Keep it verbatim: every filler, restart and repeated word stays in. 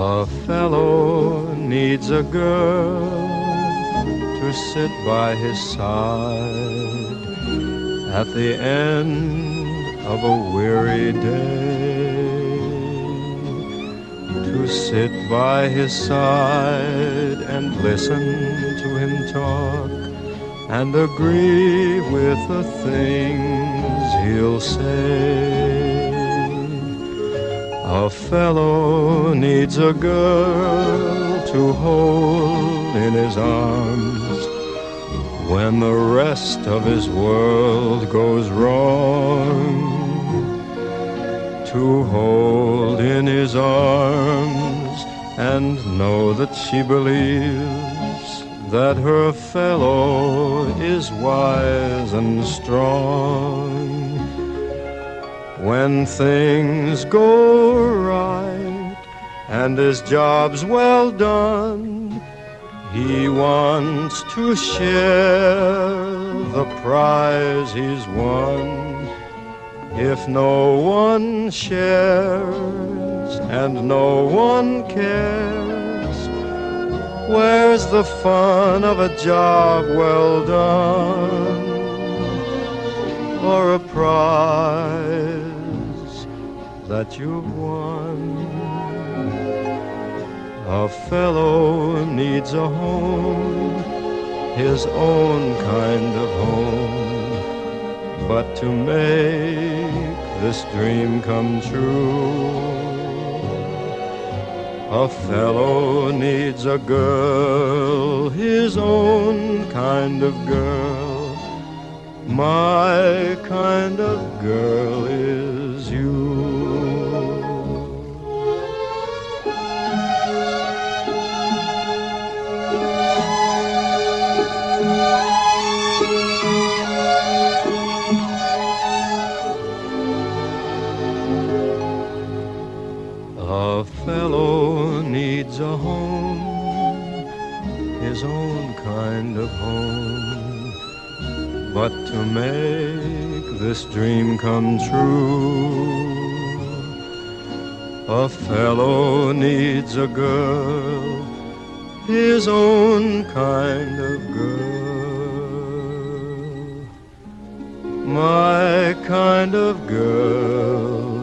A fellow needs a girl to sit by his side at the end of a weary day, to sit by his side and listen to him talk and agree with the things he'll say. A fellow needs a girl to hold in his arms when the rest of his world goes wrong, to hold in his arms and know that she believes that her fellow is wise and strong. When things go right and his job's well done, he wants to share the prize he's won. If no one shares and no one cares, where's the fun of a job well done, or a prize that you've won? A fellow needs a home, his own kind of home, but to make this dream come true, a fellow needs a girl, his own kind of girl. My kind of girl is you. A fellow needs a home, his own kind of home, but to make this dream come true, a fellow needs a girl, his own kind of girl. My kind of girl